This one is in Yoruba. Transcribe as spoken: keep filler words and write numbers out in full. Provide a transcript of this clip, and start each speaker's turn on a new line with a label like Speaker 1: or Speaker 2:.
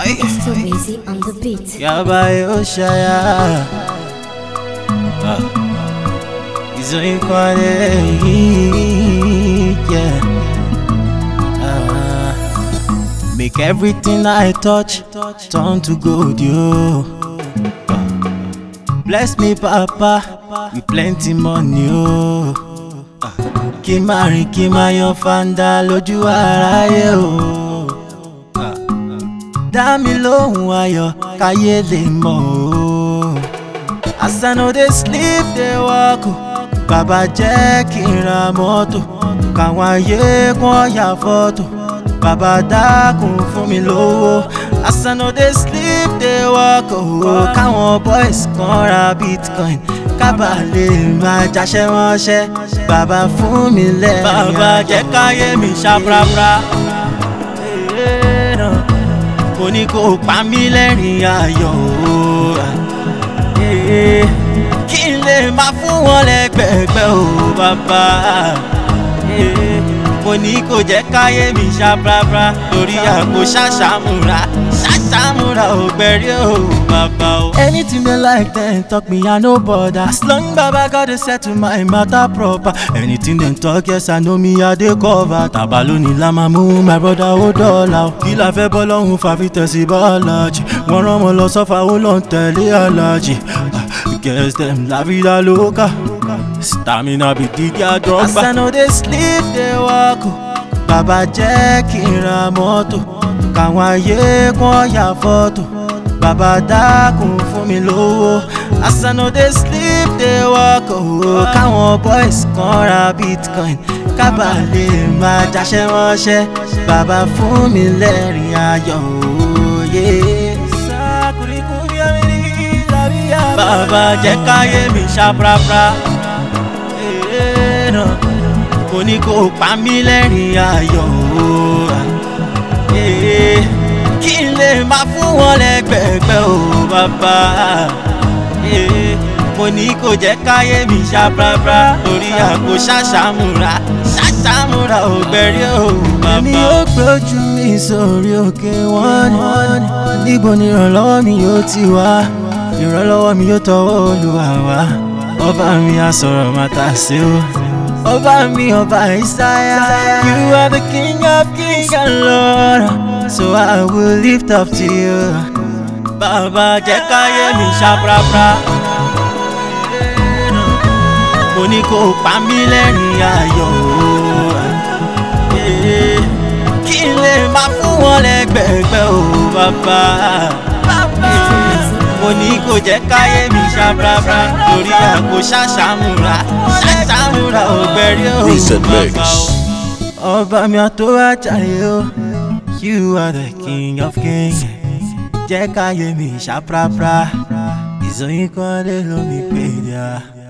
Speaker 1: It's too easy on the beat.
Speaker 2: Yabai Oshaya. Izo inkwale, yeah. Uh, make everything I touch turn to gold, yo. Bless me, Papa, with plenty money, yo. Kí má rìn kí má yan fanda lójú aráyé o. Dá mi lóhùn ayọ̀ káyé lè mọ̀ o. As I no dey sleep dey work o. Bàbá jẹ́ kí n ra mọ́tò, káwọn ayé kàn ya fọ́tò. Bàbá dákun fún mi lówó. As I no dey sleep dey work o. Káwọn boys kan ra bitcoin, kábà lè máa jáṣẹ́ ránṣẹ́. Bàbá fún mi lẹ́yìn. Bàbá jẹ́ káyé mi ṣàprapra. Mo ní kó pa mí lẹ́rìn ayọ̀ o. Kí n lè máa fún wọn lẹ́gbẹ̀gbẹ̀ o bàbá. Mo ní kó jẹ́ káyé mi ṣàprapra. Torí àpò ṣàṣàmúra ṣàṣàmúra ò gbẹ̀rí o bàbá o. Anything they like then talk me I no bother. As long Baba God dey settle my matter proper. Anything them talk yes I know me I dey cover. Tàbálò ní la máa mú my brother ó dọ́là o. Kí la fẹ́ bọ́ lọ́hùn fàfi tẹ̀sí bọ́ọ̀lájì. Wọ́n rán wọn lọ sọ́fà ó lọ tẹ̀lé alájì. Guess them la vida loca. Stamina be the their drug. As I no dey sleep dey work o. Bàbá jẹ́ kí n ra mọ́tò, káwọn ayé kàn ya fọ́tò. Bàbá dákun fún mi lówó. As I no dey sleep dey work o. Káwọn boys kan ra bitcoin, kábà lè máa jáṣẹ́ ránṣẹ́. Bàbá fún mi lẹ́rìn ayọ̀ òye. Bàbá jẹ́ káyé mi ṣàprapra. Mo ní kó pa mí lẹ́rìn ayọ̀ o. Kí n lè máa fún wọn lẹ́gbẹ̀gbẹ̀ o bàbá. Mo ní kó jẹ́ káyé mi ṣàprapra. Torí àpò ṣàṣàmúra ṣàṣàmúra ò gbẹ̀rí o bàbá. Èmi yóò gbójú mi sórí òkè wọn ni. Níbo ni ìrànlọ́wọ́ mi yóò ti wá? Ìrànlọ́wọ́ mi yóò tọwọ́ Olúwa wá. Ọba mi á sọ̀rọ̀ máa tà sí o. Ọba mi ọba Ìsáyà. You are the king of kings and Lord, so I will lift up to you. Bàbá jẹ́ káyé mi ṣàprapra. Mo ní kó pa mí lẹ́rìn ayọ̀ o. Kí n lè máa fún wọn lẹ́gbẹ̀gbẹ̀ o bàbá. Mo ní kó jẹ́ káyé mi ṣàprapra. Torí àpò ṣàṣàmúra ṣàṣàmúra ò gbẹ̀rí o bàbá o. Ọba mi àtọ́wájàre o. You are the king of kings. Jẹ́ káyé mi ṣàprapra. Ìzọyìn kan lè lómi pè dà.